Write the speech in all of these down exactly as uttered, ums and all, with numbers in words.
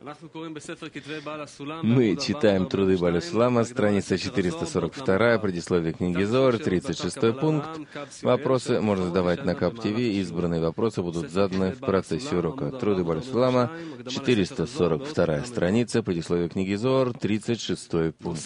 Мы читаем труды Бааля Сулама, страница четыреста сорок два, предисловие книги Зоар, тридцать шестой пункт. Вопросы можно задавать на КАП-ТВ, избранные вопросы будут заданы в процессе урока. Труды Бааля Сулама, четыреста сорок вторая страница, предисловие книги Зоар, тридцать шестой пункт.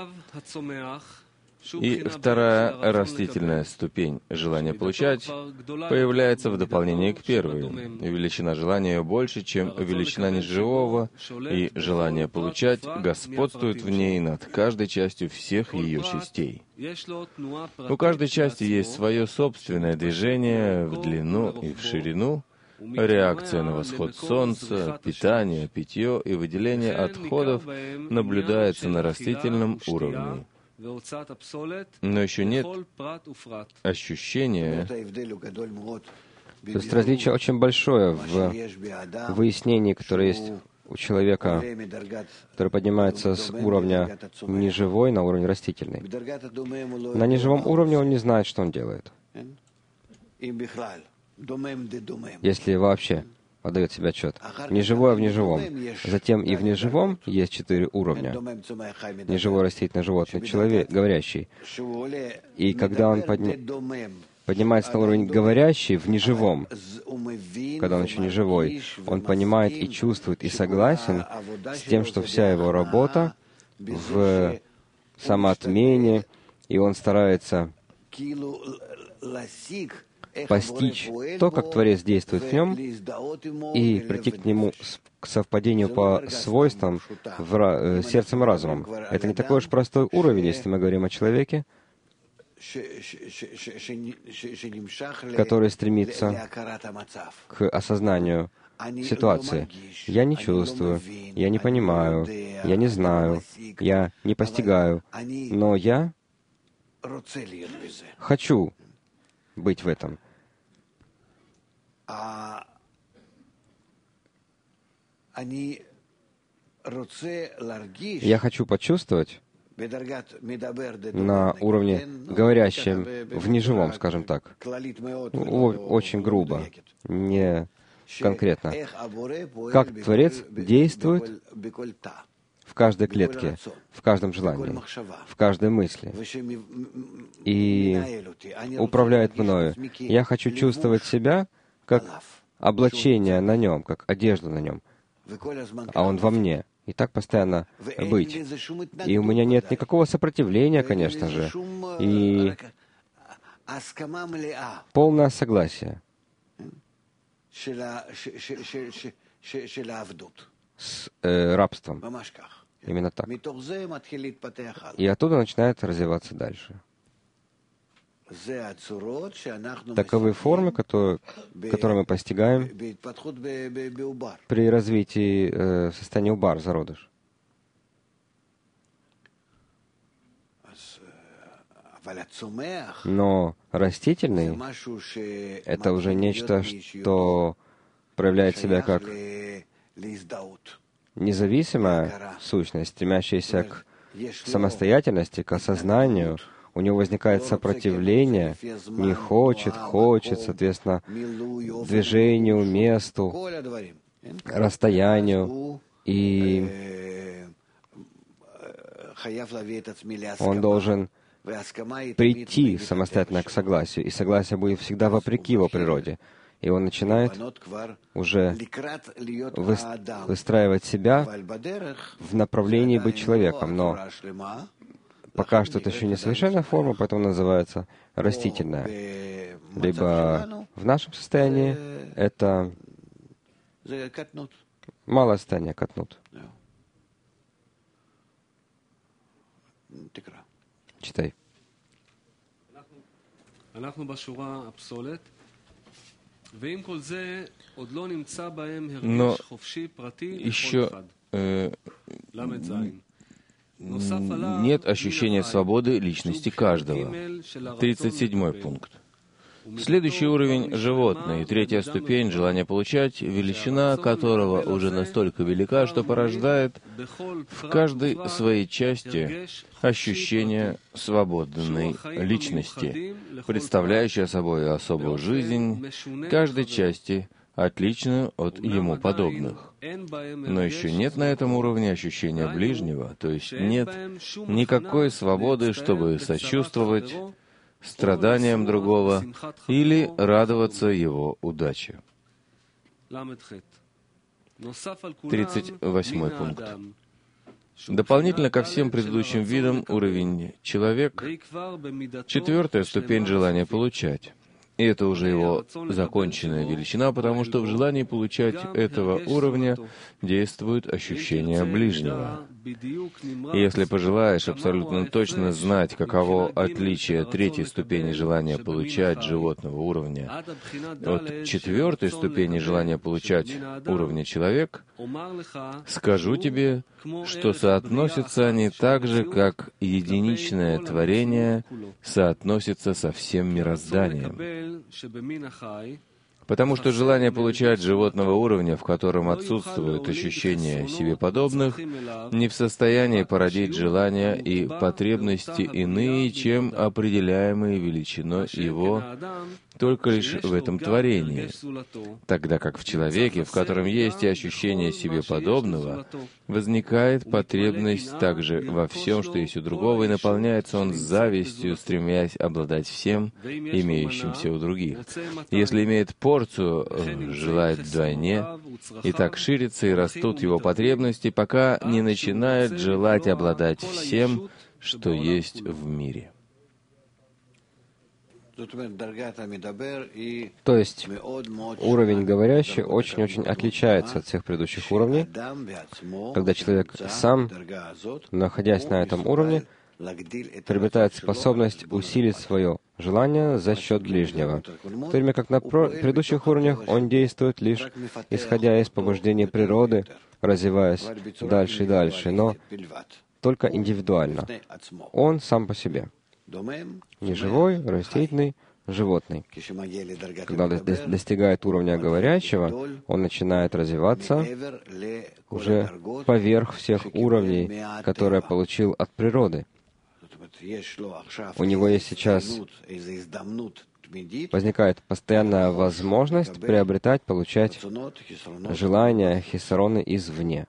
И вторая растительная ступень желания получать появляется в дополнение к первой. Величина желания больше, чем величина неживого, и желание получать господствует в ней над каждой частью всех ее частей. У каждой части есть свое собственное движение в длину и в ширину, реакция на восход солнца, питание, питье и выделение отходов наблюдается на растительном уровне. Но еще нет ощущения. То есть различие очень большое в выяснении, которое есть у человека, который поднимается с уровня неживой на уровень растительный. На неживом уровне он не знает, что он делает. Если вообще отдает себе отчет. Неживое в неживом. Затем и в неживом есть четыре уровня. Неживой, растительный, животный, человек, говорящий. И когда он подня... поднимается на уровень говорящий в неживом, когда он еще не живой, он понимает и чувствует и согласен с тем, что вся его работа в самоотмене, и он старается постичь то, как Творец действует в нем, и прийти к нему к совпадению по свойствам в ра- сердцем и разумом. Это не такой уж простой уровень, если мы говорим о человеке, который стремится к осознанию ситуации. Я не чувствую, я не понимаю, я не знаю, я не постигаю, но я хочу быть в этом. Я хочу почувствовать на уровне говорящем в неживом, скажем так, очень грубо, не конкретно, как Творец действует в каждой клетке, в каждом желании, в каждой мысли, и управляет мною. Я хочу чувствовать себя как облачение на нем, как одежду на нем, а он во мне. И так постоянно быть. И у меня нет никакого сопротивления, конечно же, и полное согласие с э, рабством. Именно так. И оттуда начинает развиваться дальше. Таковы формы, которые, которые мы постигаем при развитии э, состояния убар, зародыш. Но растительный — это уже нечто, что проявляет себя как независимая сущность, стремящаяся к самостоятельности, к осознанию. У него возникает сопротивление, не хочет, хочет, соответственно, движению, месту, расстоянию, и он должен прийти самостоятельно к согласию, и согласие будет всегда вопреки его природе. И он начинает уже выстраивать себя в направлении быть человеком, но пока что это еще не совершенная форма, поэтому называется растительная. Либо в нашем состоянии это малое состояние, катнут. Читай. Но еще э, нет ощущения свободы личности каждого. тридцать седьмой пункт. Следующий уровень — животное, и третья ступень — желание получать, величина которого уже настолько велика, что порождает в каждой своей части ощущение свободной личности, представляющее собой особую жизнь каждой части отличную от ему подобных. Но еще нет на этом уровне ощущения ближнего, то есть нет никакой свободы, чтобы сочувствовать страданиям другого или радоваться его удаче. тридцать восьмой пункт. Дополнительно ко всем предыдущим видам уровень человек — четвертая ступень желания получать. И это уже его законченная величина, потому что в желании получать этого уровня действует ощущение ближнего. И если пожелаешь абсолютно точно знать, каково отличие третьей ступени желания получать животного уровня от четвертой ступени желания получать уровня человек, скажу тебе, что соотносятся они так же, как единичное творение соотносится со всем мирозданием. Потому что желание получать животного уровня, в котором отсутствует ощущение себе подобных, не в состоянии породить желания и потребности иные, чем определяемые величиной его только лишь в этом творении, тогда как в человеке, в котором есть и ощущение себе подобного, возникает потребность также во всем, что есть у другого, и наполняется он завистью, стремясь обладать всем, имеющимся у других. Если имеет порцию, желает вдвойне, и так ширится и растут его потребности, пока не начинает желать обладать всем, что есть в мире. То есть уровень говорящий очень-очень отличается от всех предыдущих уровней, когда человек сам, находясь на этом уровне, приобретает способность усилить свое желание за счет ближнего, в то время как на предыдущих уровнях он действует лишь исходя из побуждений природы, развиваясь дальше и дальше, но только индивидуально. Он сам по себе. Неживой, растительный, животный. Когда он достигает уровня говорящего, он начинает развиваться уже поверх всех уровней, которые получил от природы. У него есть сейчас, возникает постоянная возможность приобретать, получать желания, хисароны извне.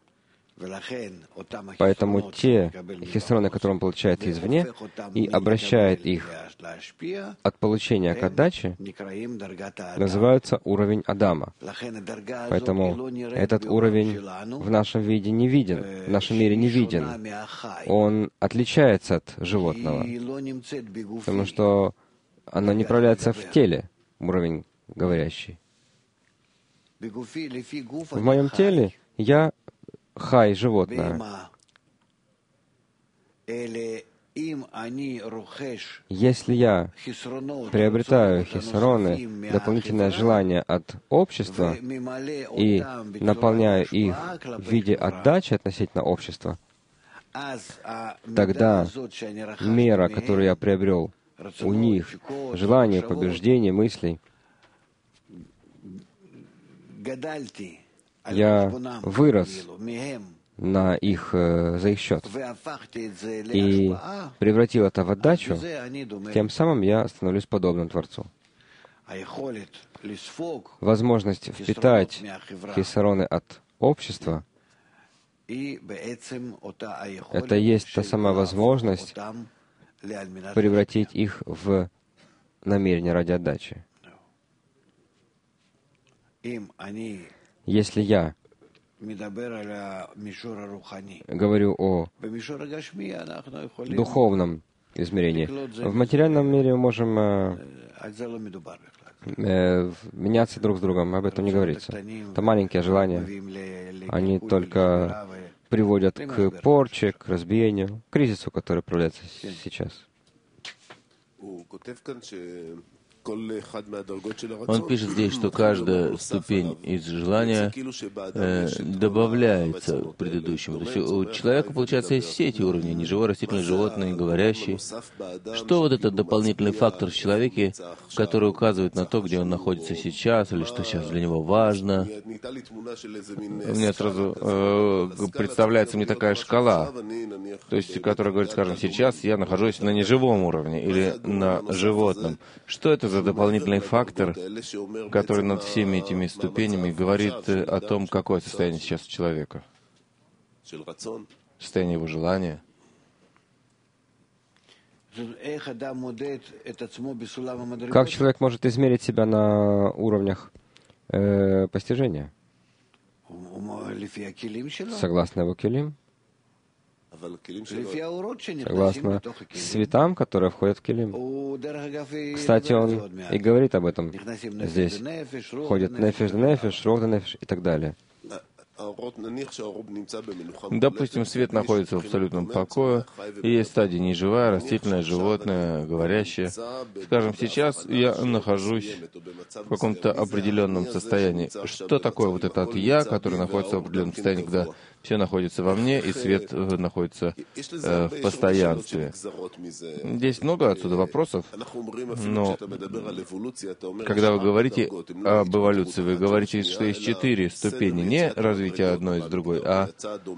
Поэтому те хисароны, которые он получает извне, и обращает их от получения к отдаче, называются уровень Адама. Поэтому этот уровень в нашем виде не виден, в нашем мире не виден. Он отличается от животного, потому что оно не проявляется в теле, уровень говорящий. В моем теле я хай, животное. Если я приобретаю хисароны, дополнительное желание от общества, и наполняю их в виде отдачи относительно общества, тогда мера, которую я приобрел у них, желание, побеждение, мыслей, я вырос на их, за их счет и превратил это в отдачу, тем самым я становлюсь подобным Творцу. Возможность впитать хисароны от общества — это есть та самая возможность превратить их в намерение ради отдачи. Если я говорю о духовном измерении, в материальном мире мы можем э, э, меняться друг с другом, об этом не говорится. Это маленькие желания. Они только приводят к порче, к разбиению, к кризису, который проявляется сейчас. Он пишет здесь, что каждая ступень из желания э, добавляется к предыдущему. То есть у человека, получается, есть все эти уровни: неживой, растительный, животный, говорящий. Что вот этот дополнительный фактор в человеке, который указывает на то, где он находится сейчас, или что сейчас для него важно? У меня сразу э, представляется мне такая шкала, то есть, которая говорит, скажем, сейчас я нахожусь на неживом уровне или на животном. Что это за за дополнительный фактор, который над всеми этими ступенями говорит о том, какое состояние сейчас у человека. Состояние его желания. Как человек может измерить себя на уровнях э, постижения? Согласно его келим. Согласно светам, которые входят в келим. Кстати, он и говорит об этом здесь. Входит нефеш да нефеш, рух да нефеш и так далее. Допустим, свет находится в абсолютном покое, и есть стадия неживая, растительное, животное, говорящее. Скажем, сейчас я нахожусь в каком-то определенном состоянии. Что такое вот этот «я», который находится в определенном состоянии, когда все находится во мне, и свет находится э, в постоянстве? Здесь много отсюда вопросов, но когда вы говорите об эволюции, вы говорите, что есть четыре ступени, не развития одной из другой, а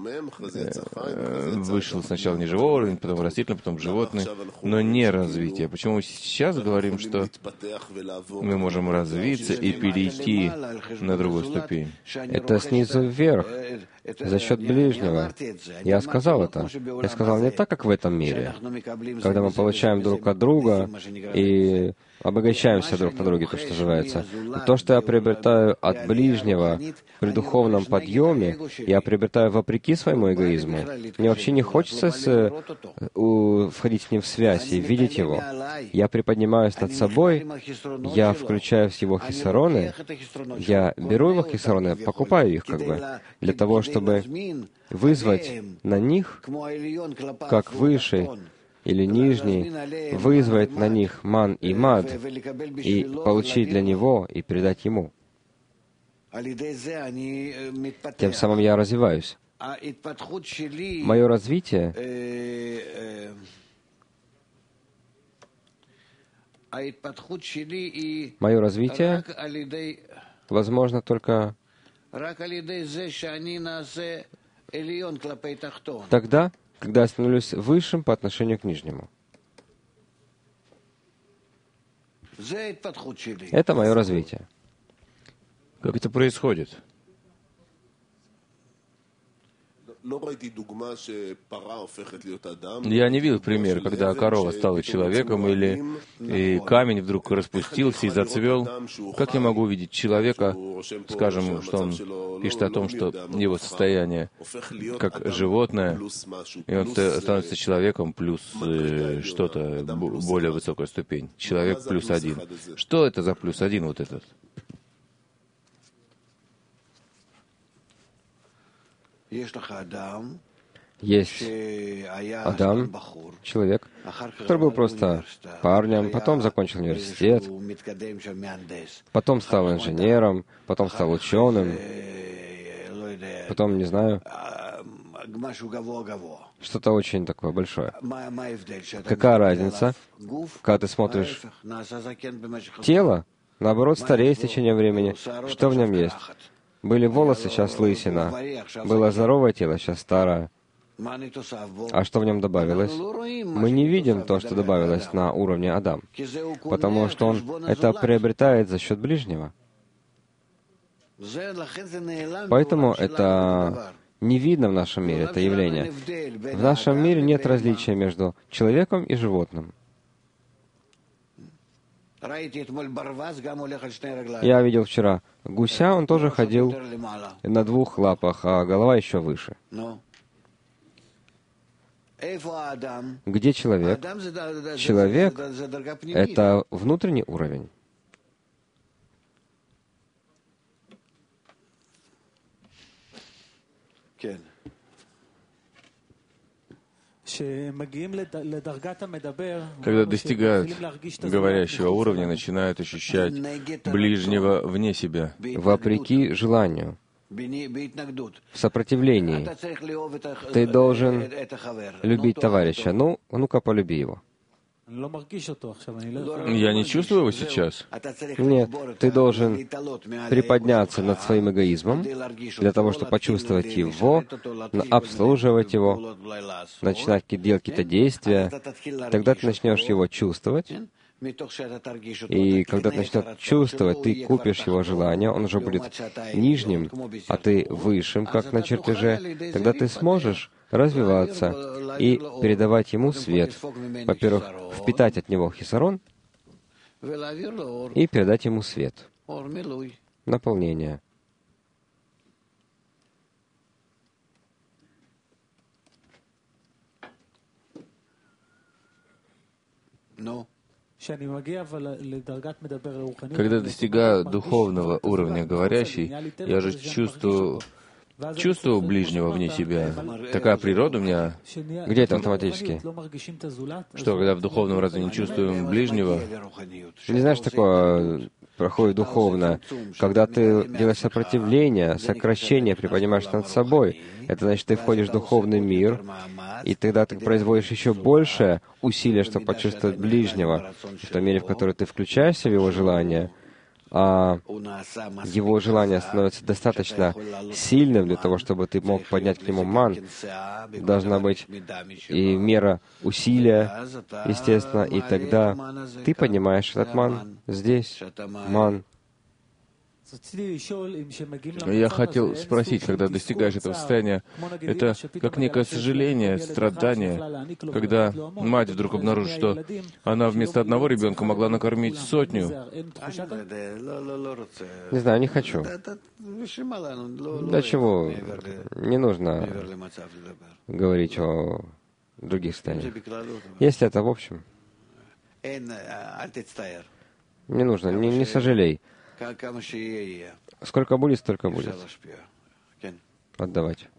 э, вышел сначала неживой уровень, потом растительный, потом животный, но не развитие. Почему мы сейчас говорим, что мы можем развиться и перейти на другую ступень? Это снизу вверх, за счет ближнего. Я сказал это. Я сказал не так, как в этом мире, когда мы получаем друг от друга и обогащаемся друг на друге, то, что называется. И то, что я приобретаю от ближнего при духовном подъеме, я приобретаю вопреки своему эгоизму. Мне вообще не хочется с, у, входить с ним в связь и видеть его. Я приподнимаюсь над собой, я включаю в его хисароны, я беру его хисароны, покупаю их как бы, для того, чтобы вызвать на них, как высший или нижний, вызвать на них ман и мад, и получить для него и передать ему. Тем самым я развиваюсь. Мое развитие Мое развитие возможно только тогда, когда я становлюсь высшим по отношению к нижнему. Это мое развитие. Как это происходит? Я не видел пример, когда корова стала человеком, или и камень вдруг распустился и зацвел. Как я могу увидеть человека, скажем, что он пишет о том, что его состояние как животное, и он становится человеком плюс э, что-то, более высокая ступень. Человек плюс один. Что это за плюс один вот этот? Есть Адам, человек, который был просто парнем, потом закончил университет, потом стал инженером, потом стал ученым, потом, не знаю, что-то очень такое большое. Какая разница, когда ты смотришь тело, наоборот, стареет с течением времени, что в нем есть? Были волосы, сейчас лысина. Было здоровое тело, сейчас старое. А что в нем добавилось? Мы не видим то, что добавилось на уровне Адам, потому что он это приобретает за счет ближнего. Поэтому это не видно в нашем мире, это явление. В нашем мире нет различия между человеком и животным. Я видел вчера гуся, он тоже ходил на двух лапах, а голова еще выше. Где человек? Человек — это внутренний уровень. Когда достигают говорящего уровня, начинают ощущать ближнего вне себя. Вопреки желанию, в сопротивлении. Ты должен любить товарища. Ну, ну-ка, полюби его. Я не чувствую его сейчас. Нет, ты должен приподняться над своим эгоизмом для того, чтобы почувствовать его, обслуживать его, начинать делать какие-то действия. Тогда ты начнешь его чувствовать, И когда ты начнешь чувствовать, ты купишь его желание, он уже будет нижним, а ты высшим, как на чертеже, тогда ты сможешь развиваться и передавать ему свет. Во-первых, впитать от него хисарон и передать ему свет, наполнение. Когда достигаю духовного уровня говорящий, я же чувствую, чувствую ближнего вне себя. Такая природа у меня. Где это автоматически? Что, когда в духовном разве не чувствуем ближнего? Не знаешь, такое проходит духовно, когда ты делаешь сопротивление, сокращение, приподнимаешь над собой. Это значит, ты входишь в духовный мир, и тогда ты производишь еще больше усилия, чтобы почувствовать ближнего. В той мере, в которой ты включаешься в его желание, а его желание становится достаточно сильным для того, чтобы ты мог поднять к нему ман. Должна быть и мера усилия, естественно, и тогда ты поднимаешь этот ман здесь, ман. Я хотел спросить, когда достигаешь этого состояния, это как некое сожаление, страдание, когда мать вдруг обнаружит, что она вместо одного ребенка могла накормить сотню. Не знаю, не хочу. Для чего? Не нужно говорить о других состояниях. Если это в общем, не нужно, не, не сожалей. Сколько будет, столько будет. Отдавать.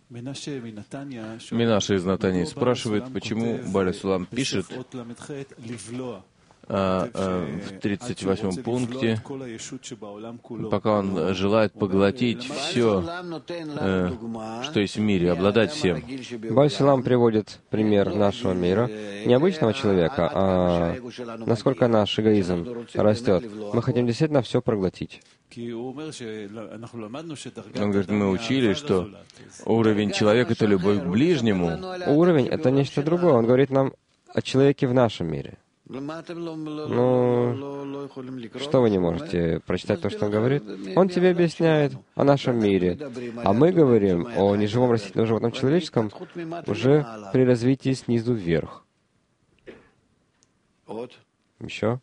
Минаша из Натании спрашивает, почему Баля Сулам пишет а, а, в тридцать восьмом пункте, пока он желает поглотить все, э, что есть в мире, обладать всем. Баль Сулам приводит пример нашего мира, не обычного человека, а насколько наш эгоизм растет. Мы хотим действительно все проглотить. Он говорит, мы учили, что уровень человека — это любовь к ближнему. Уровень — это нечто другое. Он говорит нам о человеке в нашем мире. Ну, что вы не можете прочитать то, что он говорит? Он тебе объясняет о нашем мире. А мы говорим о неживом растительном животном человеческом уже при развитии снизу вверх. Еще?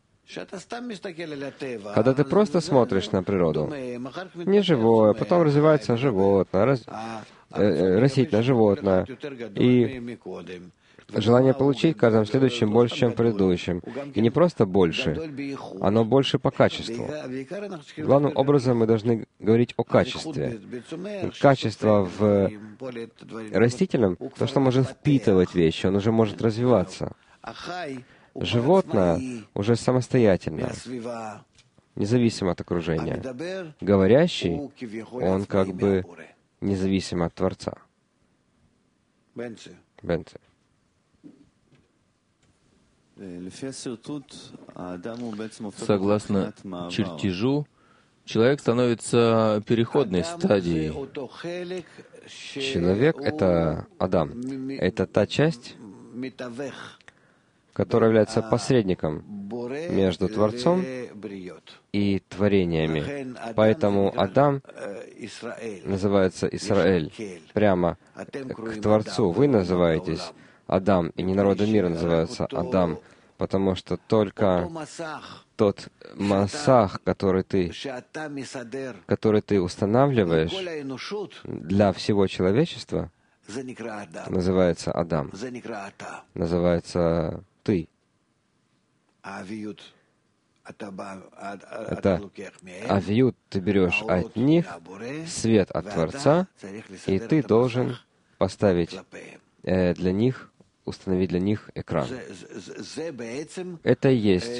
Когда ты просто смотришь на природу, не живое, потом развивается животное, раз, э, растительное животное, и желание получить в каждом следующем больше, чем в предыдущем. И не просто больше, оно больше по качеству. Главным образом мы должны говорить о качестве. Качество в растительном, то, что может впитывать вещи, он уже может развиваться. Животное уже самостоятельно, независимо от окружения. Говорящий, он как бы независим от Творца. Бенце. Согласно чертежу, человек становится переходной стадией. Человек — это Адам. Это та часть, которая является посредником между Творцом и творениями. Поэтому Адам называется Исраэль, прямо к Творцу. Вы называетесь Адам, и не народы мира называются Адам, потому что только тот масах, который ты, который ты устанавливаешь для всего человечества, называется Адам, называется ты. Это авиют ты берешь от них, свет от Творца, и ты должен поставить э, для них, установить для них экран. Это и есть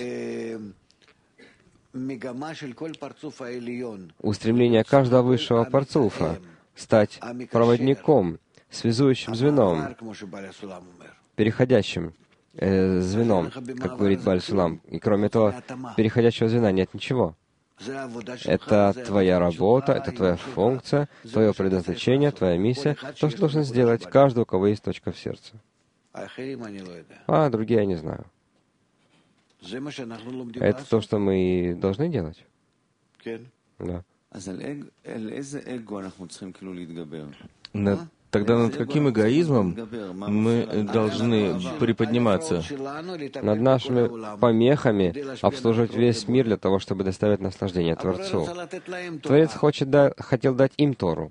устремление каждого высшего парцуфа стать проводником, связующим звеном, переходящим э, звеном, как говорит Баль Сулам. И кроме того, переходящего звена нет ничего. Это твоя работа, это твоя функция, твое предназначение, твоя миссия, то, что должен сделать каждый, у кого есть точка в сердце. А другие я не знаю. Это то, что мы должны делать? Да. На, тогда над каким эгоизмом мы должны приподниматься? Над нашими помехами обслуживать весь мир для того, чтобы доставить наслаждение Творцу. Творец хочет, да, хотел дать им Тору,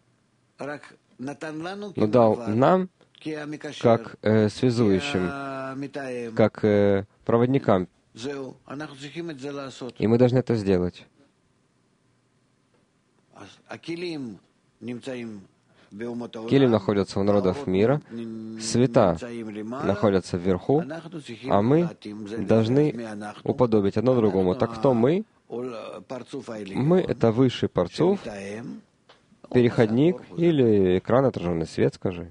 но дал нам как э, связующим, как э, проводникам. И мы должны это сделать. Килим находится у народов мира, света находятся вверху, а мы должны уподобить одно другому. Так кто мы? Мы — это высший парцуф, переходник или экран, отраженный свет, скажи.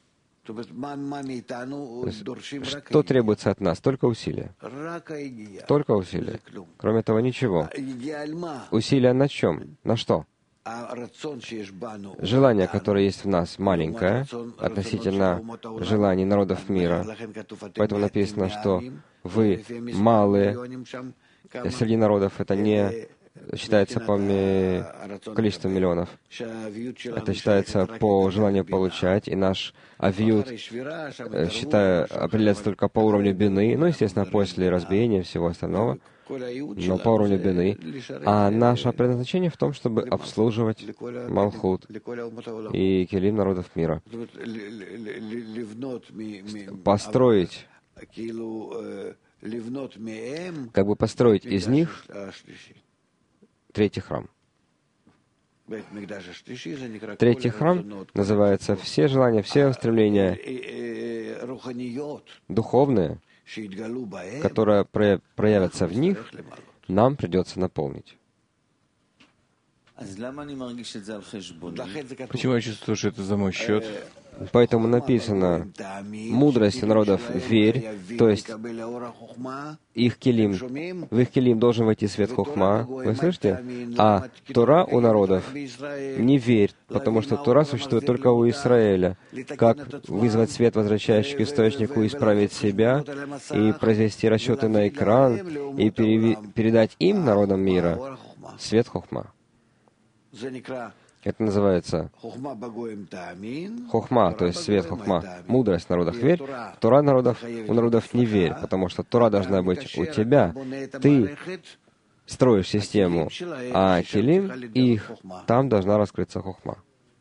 Что требуется от нас? Только усилия. Только усилия. Кроме этого, ничего. Усилия на чем? На что? Желание, которое есть в нас, маленькое, относительно желаний народов мира. Поэтому написано, что вы малые среди народов. Это не считается по количеству миллионов. Это считается по желанию получать. И наш авиют, считаю, определяется только по уровню бины. Ну, естественно, после разбиения и всего остального. Но по уровню бины. А наше предназначение в том, чтобы обслуживать Малхут и Келим народов мира. Построить, как бы построить из них третий храм. Третий храм называется все желания, все устремления духовные, которые проявятся в них, нам придется наполнить. Почему я чувствую, что это за мой счет? Поэтому написано, мудрость народов верь, то есть их келим, в их келим должен войти свет хохма, вы слышите? А Тора у народов не верь, потому что Тора существует только у Израиля. Как вызвать свет, возвращающий к источнику, исправить себя и произвести расчеты на экран и переви- передать им, народам мира, свет хохма. Это называется хохма, то есть свет хохма, мудрость в народах верь, Тора народов, у народов не верь, потому что Тора должна быть у тебя. Ты строишь систему, а келим их, там должна раскрыться хохма.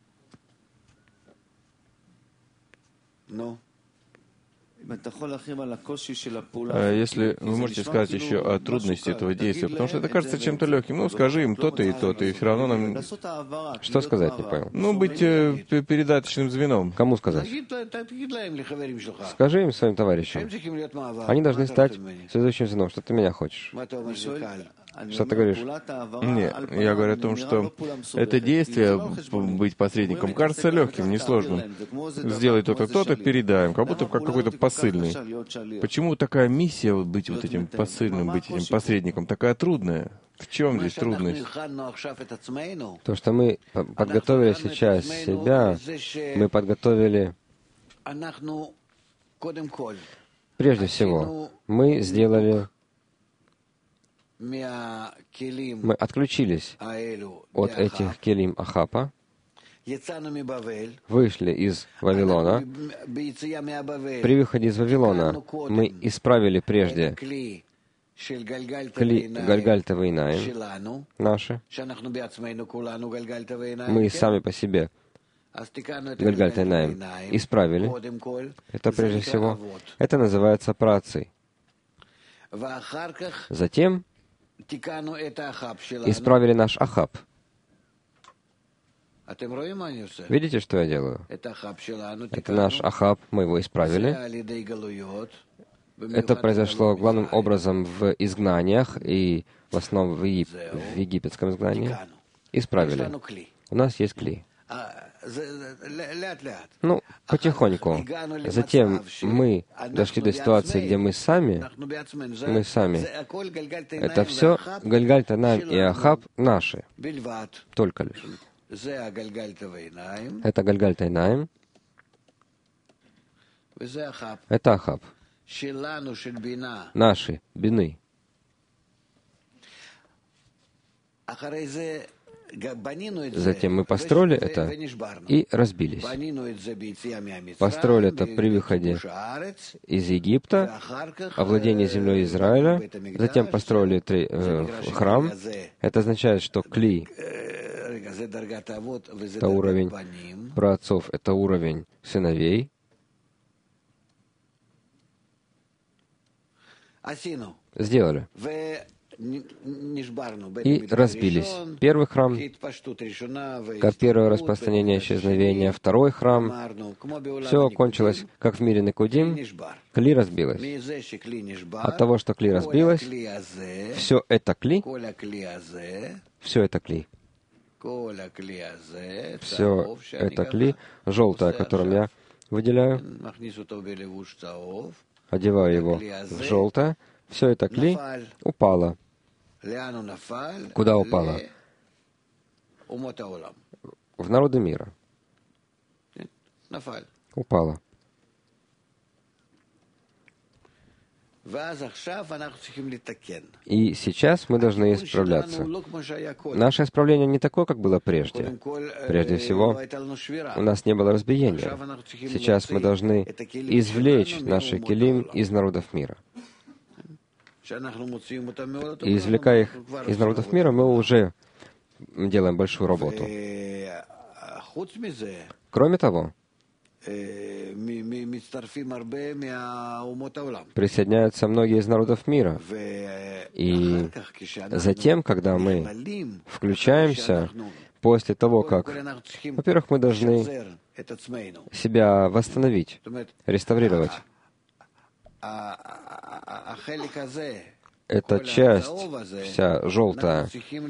Если вы можете сказать еще о трудности этого действия, потому что это кажется чем-то легким. Ну, скажи им то-то и то-то, и все равно нам... Что сказать, не понял? Ну, быть э, передаточным звеном. Кому сказать? Скажи им, своим товарищам. Они должны стать следующим звеном, что ты меня хочешь. Что ты говоришь? Нет, я говорю о том, что это действие, быть посредником, кажется легким, несложным. Сделай то-то, то-то, передаем, как будто как какой-то посыльный. Почему такая миссия, вот, быть вот этим посыльным, быть этим посредником, такая трудная? В чем здесь трудность? То, что мы подготовили сейчас себя, мы подготовили... Прежде всего, мы сделали... Мы отключились от этих келим Ахапа, вышли из Вавилона. При выходе из Вавилона мы исправили прежде кли Гальгальта Вейнаим наши. Мы сами по себе Гальгальта Вейнаим исправили. Это прежде всего. Это называется працей. Затем исправили наш Ахаб. Видите, что я делаю? Это наш Ахаб, мы его исправили. Это произошло главным образом в изгнаниях и в основном в, Егип... в египетском изгнании. Исправили. У нас есть кли. Ну, потихоньку. Затем мы дошли до ситуации, где мы сами, мы сами, это все Гальгальта Найм и Ахаб наши, только лишь. Это Гальгальта Найм, это Ахаб, нашей бины. Затем мы построили это и разбились. Построили это при выходе из Египта, овладение землей Израиля. Затем построили три, э, храм. Это означает, что кли — это уровень праотцов, это уровень сыновей. Сделали. И разбились. Первый храм, как первое распространение исчезновения, второй храм. Все кончилось, как в мире Никудим. Кли разбилась. От того, что кли разбилась, все это кли, все это кли, все это кли, желтое, о котором я выделяю, одеваю его в желтое, все это кли упало. Куда упало? В народы мира. Упало. И сейчас мы должны исправляться. Наше исправление не такое, как было прежде. Прежде всего, у нас не было разбиения. Сейчас мы должны извлечь наши келим из народов мира. И извлекая их из народов мира, мы уже делаем большую работу. Кроме того, присоединяются многие из народов мира. И затем, когда мы включаемся, после того, как, во-первых, мы должны себя восстановить, реставрировать. Эта часть, вся желтая,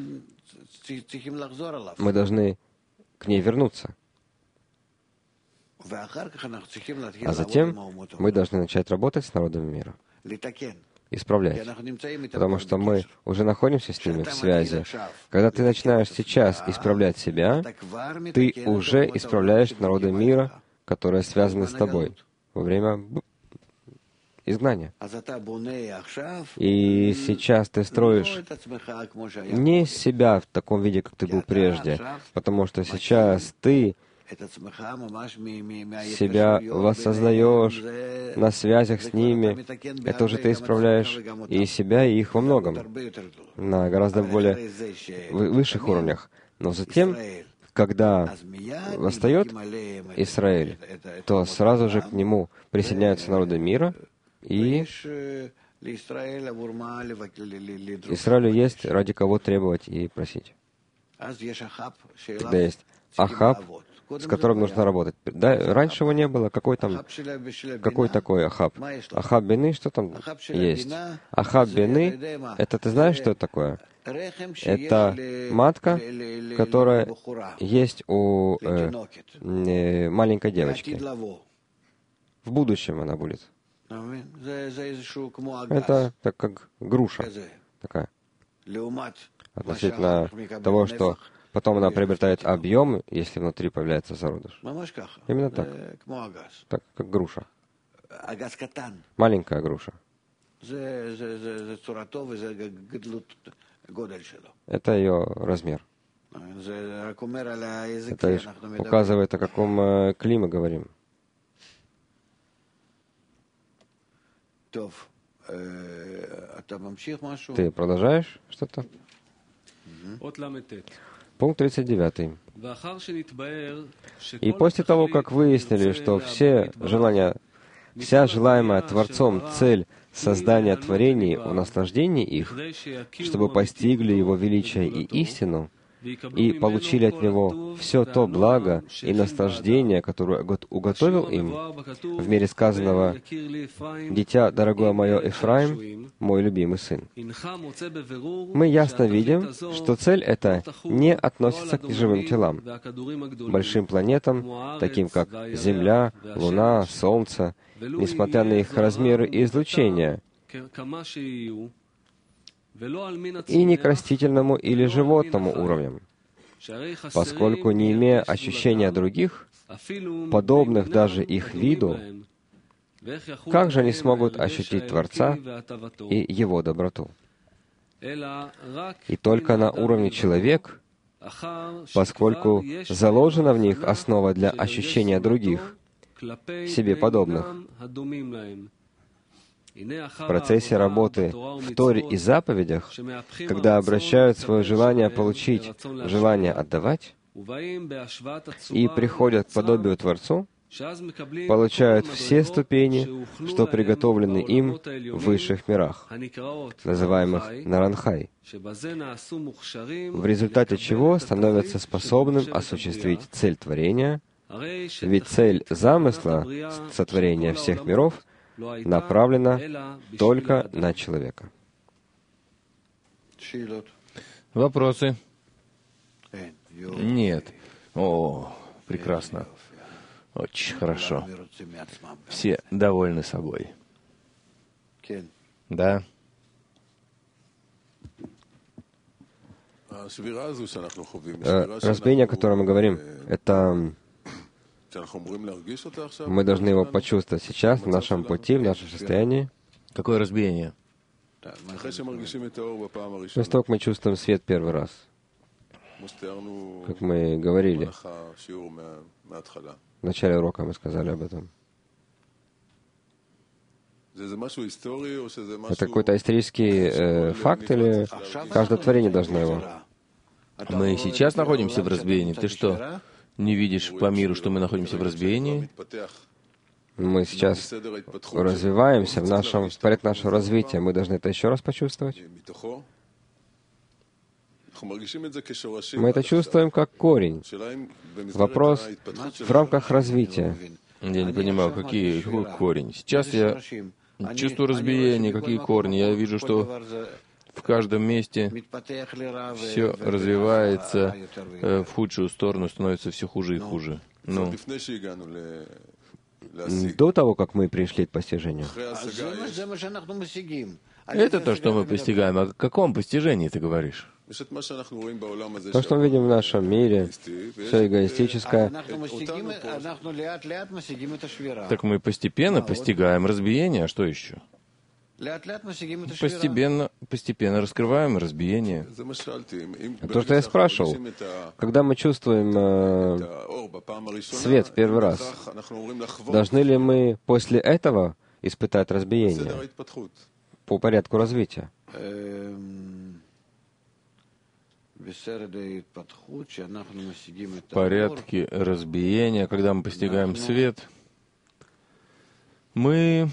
мы должны к ней вернуться. А затем мы должны начать работать с народами мира, исправлять. Потому что мы уже находимся с ними в связи. Когда ты начинаешь сейчас исправлять себя, ты уже исправляешь народы мира, которые связаны с тобой во время изгнания. И сейчас ты строишь не себя в таком виде, как ты был прежде, потому что сейчас ты себя воссознаешь на связях с ними. Это уже ты исправляешь и себя, и их во многом, на гораздо более высших уровнях. Но затем, когда восстает Израиль, то сразу же к нему присоединяются народы мира, и Израилю есть ради кого требовать и просить. Тогда есть Ахаб, с которым нужно работать. Да, раньше его не было. Какой там, какой такой Ахаб? Ахаб бины, что там есть? Ахаб бины, это ты знаешь, что это такое? Это матка, которая есть у э, э, маленькой девочки. В будущем она будет. Это так как груша такая. Относительно того, что потом она приобретает объем, если внутри появляется зародыш. Именно так. Так, как груша. Маленькая груша. Это ее размер. Это лишь указывает, о каком э, кли мы говорим. Ты продолжаешь что-то? Пункт тридцать девять. И после того, как выяснили, что все желания, вся желаемая Творцом цель создания творений в наслаждении их, чтобы постигли Его величие и истину, и получили от Него все то благо и наслаждение, которое уготовил им, в мире сказанного «Дитя, дорогое мое Эфраим, мой любимый сын». Мы ясно видим, что цель эта не относится к неживым телам, большим планетам, таким как Земля, Луна, Солнце, несмотря на их размеры и излучения, и не к растительному или животному уровням, поскольку, не имея ощущения других, подобных даже их виду, как же они смогут ощутить Творца и Его доброту? И только на уровне человек, поскольку заложена в них основа для ощущения других, себе подобных. В процессе работы в Торе и заповедях, когда обращают свое желание получить в желание отдавать, и приходят к подобию Творцу, получают все ступени, что приготовлены им в высших мирах, называемых Наранхай, в результате чего становятся способным осуществить цель творения, ведь цель замысла сотворения всех миров направлена только на человека. Вопросы? Нет. О, прекрасно. Очень хорошо. Все довольны собой. Да? Разбиение, о котором мы говорим, это мы должны его почувствовать сейчас, в нашем пути, в нашем состоянии. Какое разбиение? После того, как мы чувствуем свет первый раз, как мы говорили. В начале урока мы сказали об этом. Это какой-то исторический э, факт или каждое творение должно его? Мы сейчас находимся в разбиении. Ты что, не видишь по миру, что мы находимся в разбиении? Мы сейчас развиваемся в нашем, в порядке нашего развития. Мы должны это еще раз почувствовать. Мы это чувствуем как корень. Вопрос в рамках развития. Я не понимаю, какие, какой корень. Сейчас я чувствую разбиение, какие корни. Я вижу, что в каждом месте все развивается э, в худшую сторону, становится все хуже и хуже. Ну, до того, как мы пришли к постижению. Это то, что мы постигаем. О каком постижении ты говоришь? То, что мы видим в нашем мире, все эгоистическое. Так мы постепенно постигаем разбиение, а что еще? Постепенно, постепенно раскрываем разбиение. То, что я спрашивал, когда мы чувствуем э, свет в первый раз, должны ли мы после этого испытать разбиение по порядку развития? В порядке разбиения, когда мы постигаем свет, мы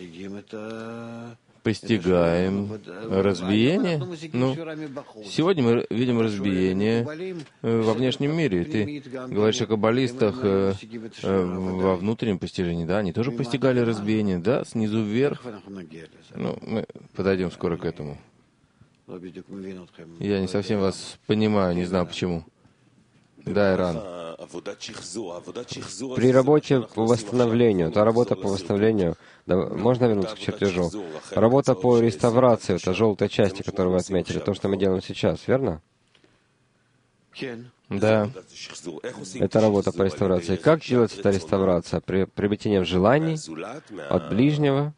постигаем разбиение. Ну, сегодня мы видим разбиение во внешнем мире. Ты говоришь о каббалистах во внутреннем постижении. Да, они тоже постигали разбиение, да, снизу вверх. Ну, мы подойдем скоро к этому. Я не совсем вас понимаю, не знаю почему. Да, Иран. При работе по восстановлению, та работа по восстановлению, да, можно вернуться к чертежу? Работа по реставрации, это желтая часть, которую вы отметили, то, что мы делаем сейчас, верно? Да. Это работа по реставрации. Как делается эта реставрация? При приобретением желаний от ближнего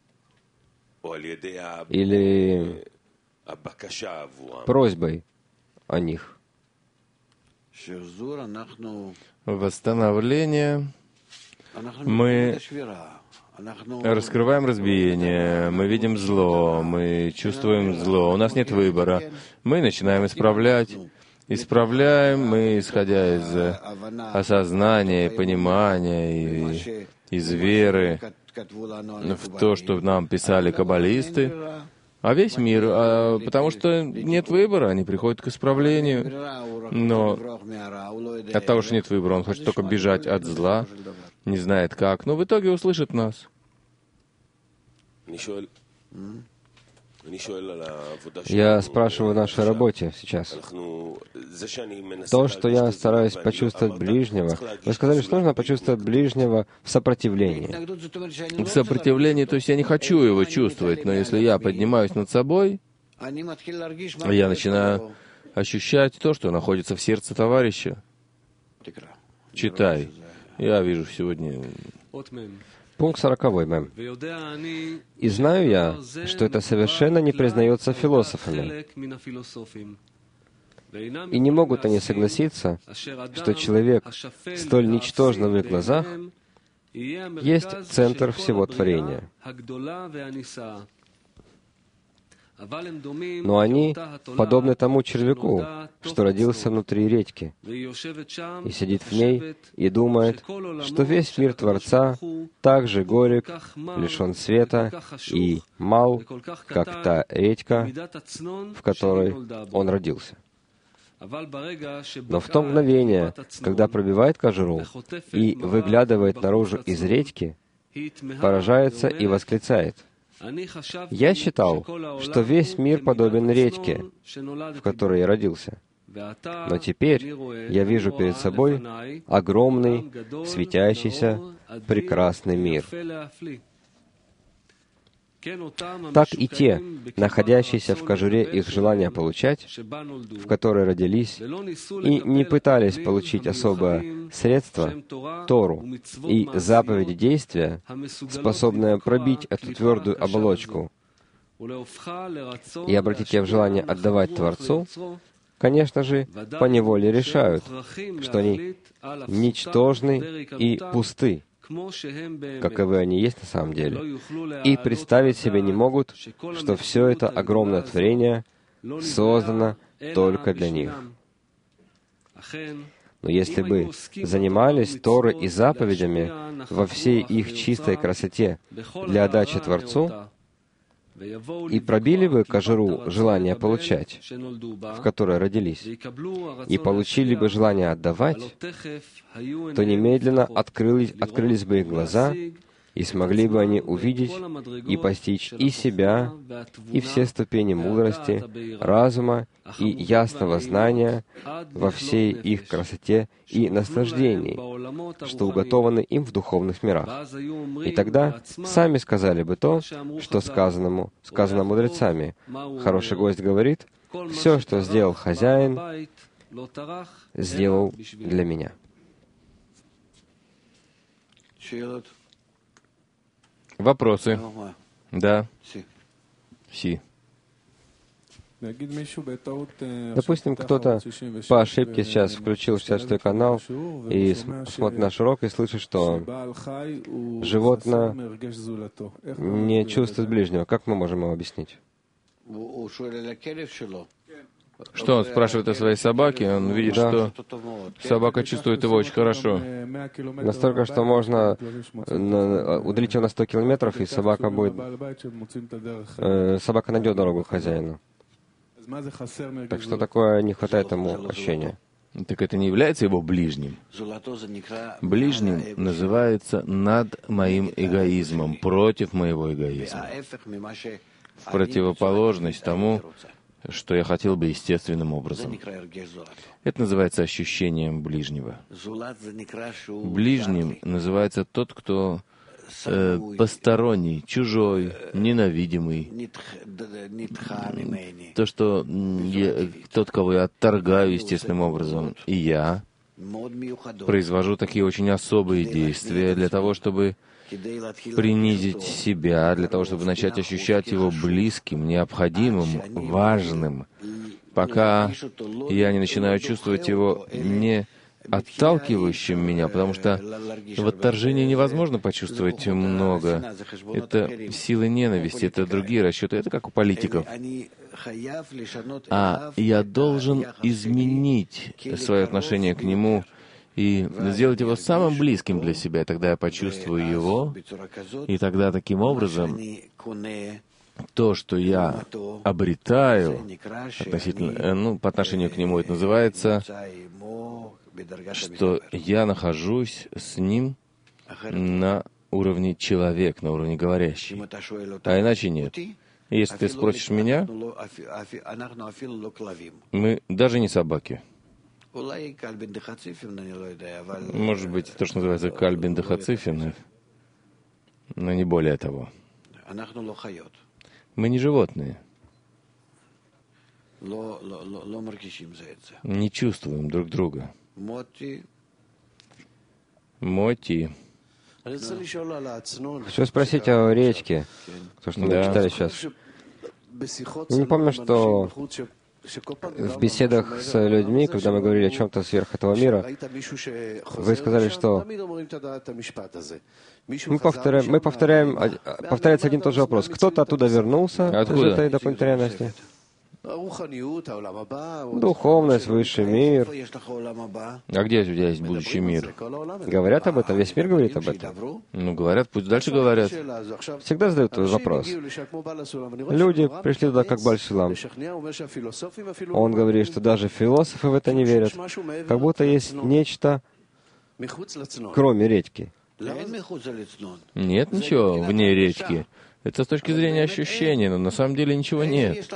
или просьбой о них? Восстановление. Мы раскрываем разбиение, мы видим зло, мы чувствуем зло, у нас нет выбора. Мы начинаем исправлять. Исправляем мы, исходя из осознания, понимания, и из веры в то, что нам писали каббалисты, а весь мир, а, потому что нет выбора, они приходят к исправлению. Но от того, что нет выбора, он хочет только бежать от зла, не знает как, но в итоге услышит нас. Я спрашиваю о нашей работе сейчас. То, что я стараюсь почувствовать ближнего, вы сказали, что нужно почувствовать ближнего в сопротивлении. В сопротивлении, то есть я не хочу его чувствовать, но если я поднимаюсь над собой, я начинаю ощущать то, что находится в сердце товарища. Читай. Я вижу сегодня Пункт сороковой, мэм. «И знаю я, что это совершенно не признается философами, и не могут они согласиться, что человек, столь ничтожный в их глазах, есть центр всего творения. Но они подобны тому червяку, что родился внутри редьки, и сидит в ней, и думает, что весь мир Творца так же горек, лишен света и мал, как та редька, в которой он родился. Но в то мгновение, когда пробивает кожуру и выглядывает наружу из редьки, поражается и восклицает: «Я считал, что весь мир подобен редьке, в которой я родился. Но теперь я вижу перед собой огромный, светящийся, прекрасный мир». Так и те, находящиеся в кожуре их желания получать, в которой родились, и не пытались получить особое средство, Тору и заповеди действия, способное пробить эту твердую оболочку и обратить ее в желание отдавать Творцу, конечно же, поневоле решают, что они ничтожны и пусты, каковы они есть на самом деле, и представить себе не могут, что все это огромное творение создано только для них. Но если бы занимались Торой и заповедями во всей их чистой красоте для отдачи Творцу, и пробили бы кожуру желания получать, в которой родились, и получили бы желание отдавать, то немедленно открылись, открылись бы их глаза, и смогли бы они увидеть и постичь и себя, и все ступени мудрости, разума и ясного знания во всей их красоте и наслаждении, что уготованы им в духовных мирах. И тогда сами сказали бы то, что сказанному, сказано мудрецами. Хороший гость говорит: «Все, что сделал хозяин, сделал для меня». Вопросы? Да. Си. Допустим, кто-то по ошибке сейчас включил шестьдесят шестой канал и смотрит наш урок и слышит, что животное не чувствует ближнего. Как мы можем ему объяснить? Что он спрашивает о своей собаке? Он видит, да, что собака чувствует его очень хорошо. Настолько, что можно удалить его на сто километров, и собака будет... Э, собака найдет дорогу к хозяину. Так что такое не хватает ему ощущения. Так это не является его ближним. Ближним называется над моим эгоизмом, против моего эгоизма. В противоположность тому, что я хотел бы естественным образом. Это называется ощущением ближнего. Ближним называется тот, кто э, посторонний, чужой, ненавидимый. То, что я, тот, кого я отторгаю естественным образом. И я произвожу такие очень особые действия для того, чтобы принизить себя, для того, чтобы начать ощущать его близким, необходимым, важным, пока я не начинаю чувствовать его не отталкивающим меня, потому что в отторжении невозможно почувствовать много. Это силы ненависти, это другие расчеты, это как у политиков. А я должен изменить свое отношение к нему и сделать его самым близким для себя. И тогда я почувствую его, и тогда таким образом то, что я обретаю относительно, ну, по отношению к нему, это называется, что я нахожусь с ним на уровне человек, на уровне говорящий. А иначе нет. Если ты спросишь меня, мы даже не собаки. Может быть, то, что называется кальбин дехацифин, но не более того. Мы не животные. Не чувствуем друг друга. Моти. Хочу спросить о речке, то, что мы Да. читали сейчас. Я не помню, что в беседах с людьми, когда мы говорили о чем-то сверх этого мира, вы сказали, что мы повторяем, мы повторяем, повторяется один и тот же вопрос. Кто-то оттуда вернулся Откуда? из этой инопланетарности. Духовность, высший мир. А где у тебя есть будущий мир? Говорят об этом, весь мир говорит об этом. Ну, говорят, пусть дальше говорят. Всегда задают этот вопрос. Люди пришли туда как Баль-Сулам. Он говорит, что даже философы в это не верят. Как будто есть нечто, кроме речки. Нет ничего вне речки. Это с точки зрения ощущения, но на самом деле ничего нет.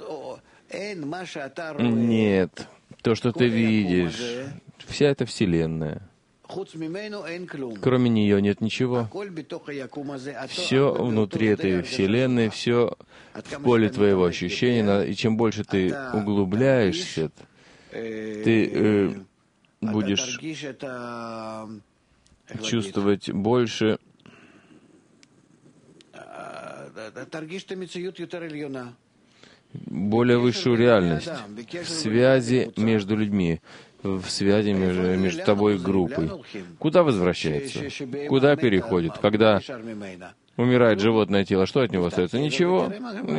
Нет. То, что ты видишь, вся эта Вселенная. Кроме нее нет ничего. Все внутри этой Вселенной, все в поле твоего ощущения. И чем больше ты углубляешься, ты э, будешь чувствовать больше более высшую реальность в связи между людьми, в связи между, между тобой и группой. Куда возвращается? Куда переходит? Когда умирает животное тело, что от него остается? Ничего.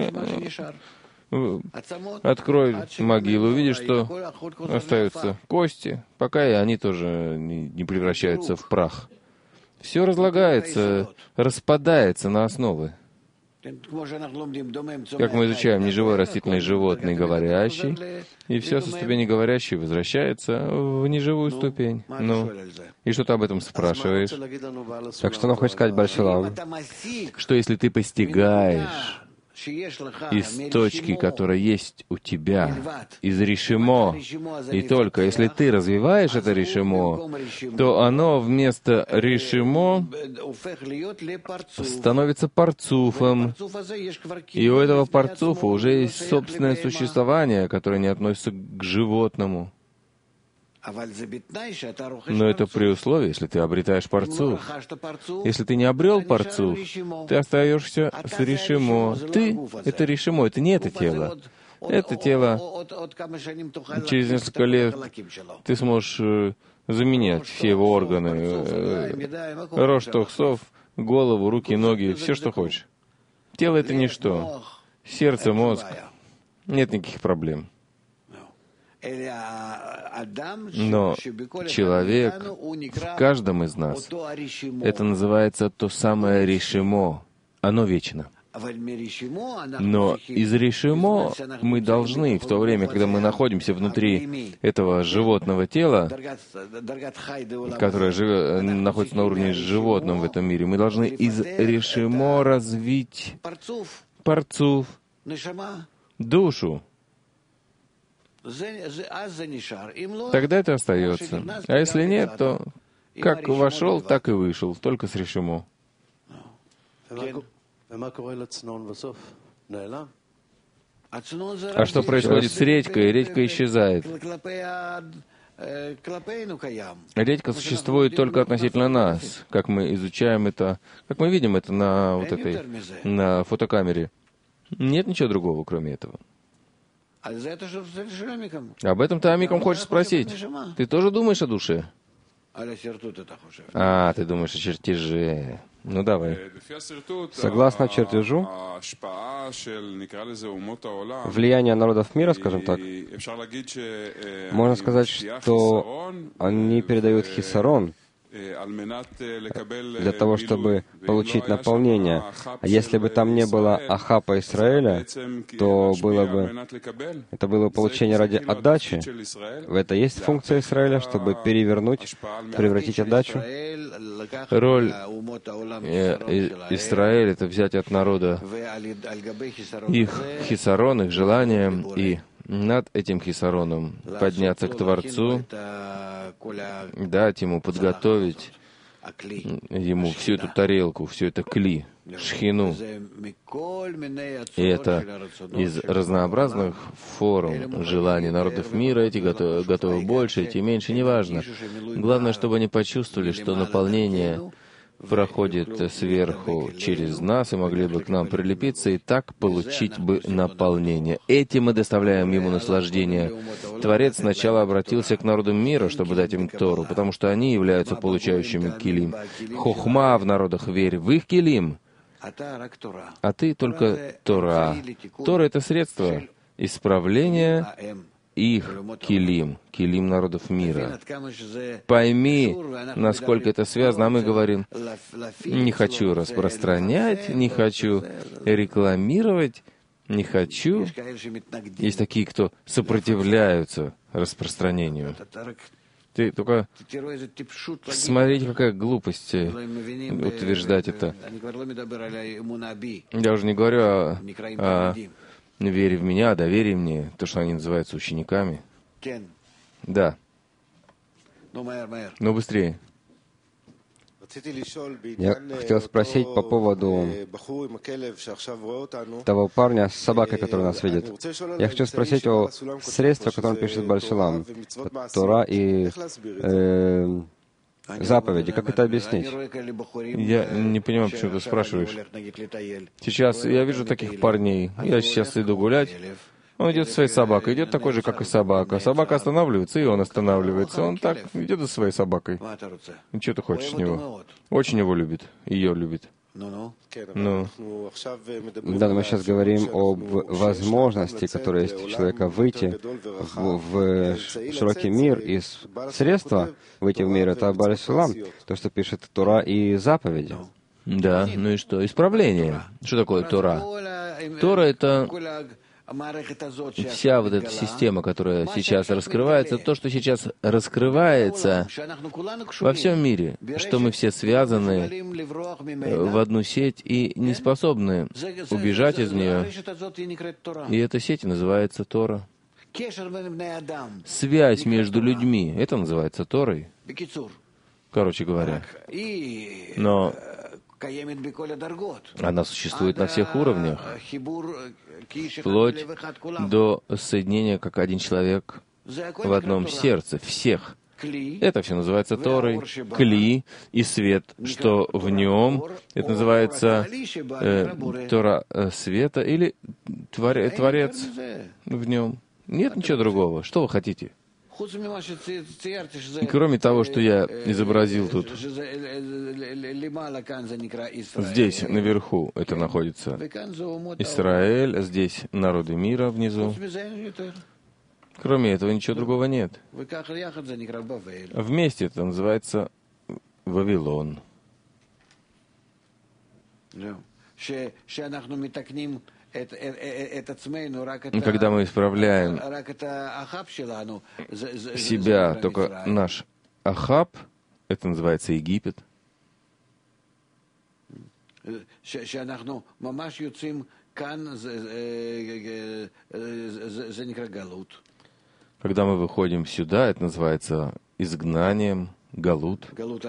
Открой могилу, увидишь, что остаются кости, пока и они тоже не превращаются в прах. Все разлагается, распадается на основы. Как мы изучаем неживой, растительный, животный, говорящий, и все со ступени говорящей возвращается в неживую ступень. Ну, и что ты об этом спрашиваешь? Так что нам хочет сказать Баль-Сулам? Что если ты постигаешь из точки, которая есть у тебя, из решимо, и только если ты развиваешь это решимо, то оно вместо решимо становится парцуфом. И у этого парцуфа уже есть собственное существование, которое не относится к животному. Но это при условии, если ты обретаешь парцуф. Если ты не обрел парцуф, ты остаешься с решимо. Ты — это решимо, это не это тело. Это тело через несколько лет ты сможешь э, заменять все его органы. Э, рожь тохсов, голову, руки, ноги, все, что хочешь. Тело — это ничто. Сердце, мозг. Нет никаких проблем. Но человек в каждом из нас, это называется то самое решимо, оно вечно. Но из решимо мы должны, в то время, когда мы находимся внутри этого животного тела, которое живет, находится на уровне животного в этом мире, мы должны из решимо развить парцуф, душу. Тогда это остается. А если нет, то как вошел, так и вышел, только с решимо. А что происходит с речкой? Редька исчезает. Редька существует только относительно нас, как мы изучаем это, как мы видим это на вот этой, на фотокамере. Нет ничего другого, кроме этого. Об этом ты Амиком хочешь спросить. Ты тоже думаешь о душе? А, ты думаешь о чертеже. Ну, давай. Согласно чертежу, влияние народов мира, скажем так, можно сказать, что они передают хисарон для того, чтобы получить наполнение. А если бы там не было Ахапа Израиля, то было бы, это было бы получение ради отдачи. В это есть функция Израиля, чтобы перевернуть, превратить отдачу. Роль Израиля — это взять от народа их хисарон, их желания, и над этим хисароном подняться к Творцу, дать ему подготовить ему всю эту тарелку, всю это кли, шхину. И это из разнообразных форм желаний народов мира. Эти готовы, готовы больше, эти меньше, неважно. Главное, чтобы они почувствовали, что наполнение проходит сверху через нас и могли бы к нам прилепиться и так получить бы наполнение. Этим мы доставляем ему наслаждение. Творец сначала обратился к народам мира, чтобы дать им Тору, потому что они являются получающими килим. Хохма в народах, верь в их килим, а ты только Тора. Тора — это средство исправления их килим, килим народов мира. Пойми, насколько это связано, а мы говорим, не хочу распространять, не хочу рекламировать, не хочу. Есть такие, кто сопротивляются распространению. Ты только смотрите, какая глупость утверждать это. Я уже не говорю о, о вере в меня, доверие мне, то, что они называются учениками. Да. Ну, быстрее. Я хотел спросить по поводу того парня с собакой, который нас видит. Я хочу спросить о средстве, о котором пишет Бааль Шулам. Тора и э, заповеди. Как это объяснить? Я не понимаю, почему ты спрашиваешь. Сейчас я вижу таких парней. Я сейчас иду гулять. Он идет со своей собакой, идет такой же, как и собака. Собака останавливается, и он останавливается. Он так идет за своей собакой. И что ты хочешь от него? Очень его любит, ее любит. Ну. Да, но мы сейчас говорим об возможности, которая есть у человека выйти в, в широкий мир, и средства выйти в мир — это Бааль Шулам, то, что пишет Тора и заповеди. Да, ну и что? Исправление. Что такое Тора? Тора — это вся вот эта система, которая сейчас раскрывается, то, что сейчас раскрывается во всем мире, что мы все связаны в одну сеть и не способны убежать из нее. И эта сеть называется Тора. Связь между людьми, это называется Торой, короче говоря. Но она существует на всех уровнях, вплоть до соединения как один человек в одном сердце, всех. Это все называется Торой, Кли и свет, что в нем, это называется э, Тора э, света или твор, Творец в нем. Нет ничего другого. Что вы хотите? И кроме того, что я изобразил тут, здесь, наверху, это находится Израиль, здесь народы мира внизу. Кроме этого, ничего другого нет. Вместе это называется Вавилон. Когда мы исправляем себя, только наш Ахаб, это называется Египет. Когда мы выходим сюда, это называется изгнанием, галут.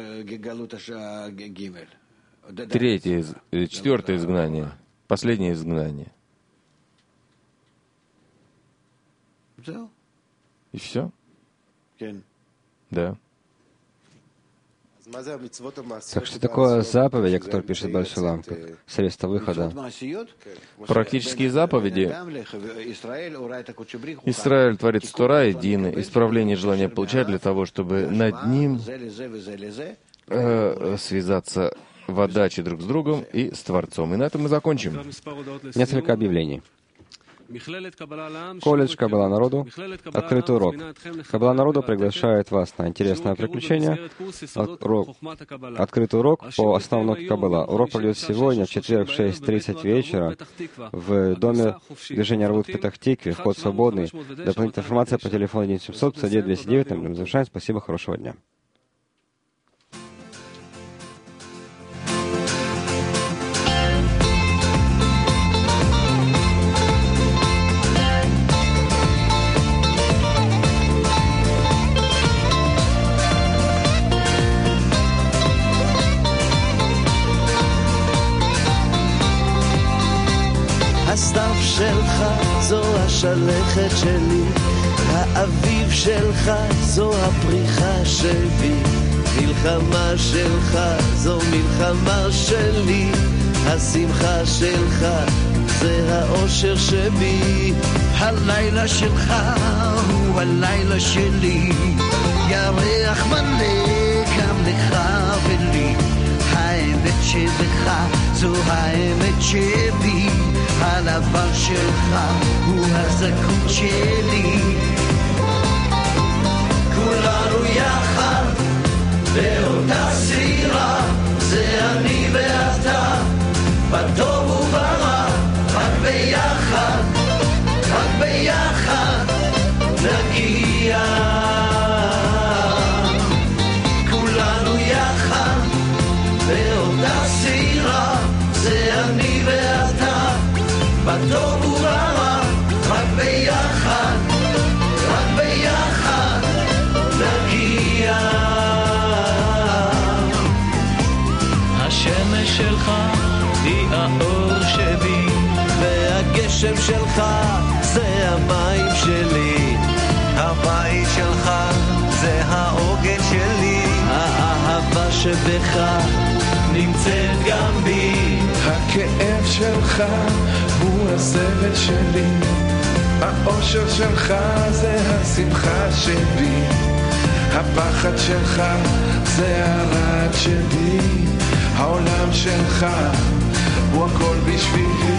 Третье, четвертое изгнание. Последнее изгнание. И все? Да. Так что такое заповеди, о которой пишет Бааль Шулам, как средство выхода? Практические заповеди. Израиль, Творец Тора, единый. Исправление желания получать для того, чтобы над ним э, связаться в отдаче друг с другом и с Творцом. И на этом мы закончим. Несколько объявлений. Колледж Каббала народу. Открытый урок. Каббала народу приглашает вас на интересное приключение. Урок, открытый урок по основному Каббала. Урок пройдет сегодня, в четверг, в шесть тридцать вечера, в доме движения Арвут в Петах-Тикве. Вход свободный. Дополнительная информация по телефону один семьсот пятьдесят девять двести девять. Мы завершаем. Спасибо, хорошего дня. הסתיו שלך זו השלכת שלי, האביב שלך זו הפריחה שבי, המלחמה שלך זו מלחמה שלי, השמחה שלך זה האושר שבי. הלילה שלך הוא הלילה שלי, ירח מלא גם לך ולי. האמת שבך זו האמת שבי, הלבן שלך הוא הזכות שלי. כולנו יחד באותה סירה, זה אני ואתה, בטוב וברע, רק ביחד, רק ביחד נגיע. כולנו יחד באותה סירה, זה אני ואתה, בטוב וברע, רק ביחד, רק ביחד נגיע. השמש שלך היא האור שבי, והגשם שלך זה המים שלי. המים שלך זה העוגן שלי, האהבה שבך נמצאת גם בי. הכאב שלך הוא הסבל שלי, האושר שלך זה השמחה שבי. הפחד שלך זה הרעד שבי, העולם שלך הוא הכל בשבילי.